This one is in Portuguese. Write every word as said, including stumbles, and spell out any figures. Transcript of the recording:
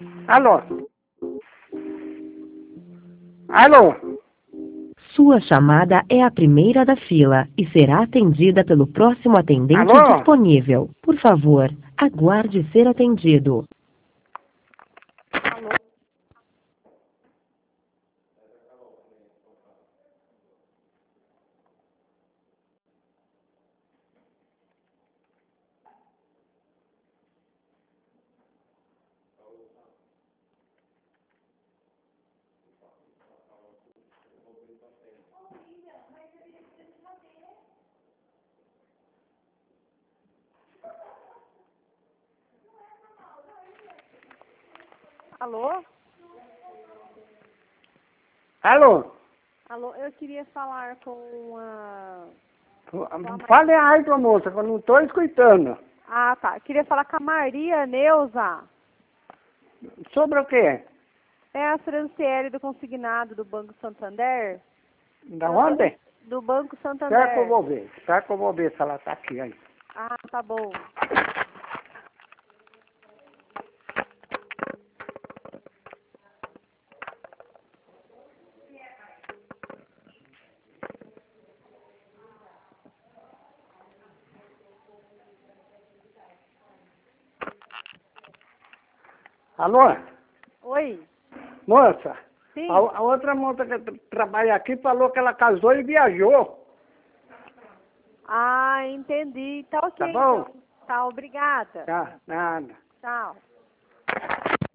Alô? Alô? Sua chamada é a primeira da fila e será atendida pelo próximo atendente Alô? disponível. Por favor, aguarde ser atendido. Alô? Alô? Alô? Alô, eu queria falar com a... Fale alto, moça, que eu não estou escutando. Ah, tá. Eu queria falar com a Maria Neuza. Sobre o quê? É a Franciele do Consignado do Banco Santander? Da onde? Do Banco Espera que eu Santander. vou ver. Espera que eu vou ver se ela está aqui aí. Ah, tá bom. Alô? Oi? Moça, Sim? a, a outra moça que tra- trabalha aqui falou que ela casou e viajou. Ah, entendi. Tá ok, Tá bom? então. Tá, obrigada. Tá, nada. Tchau.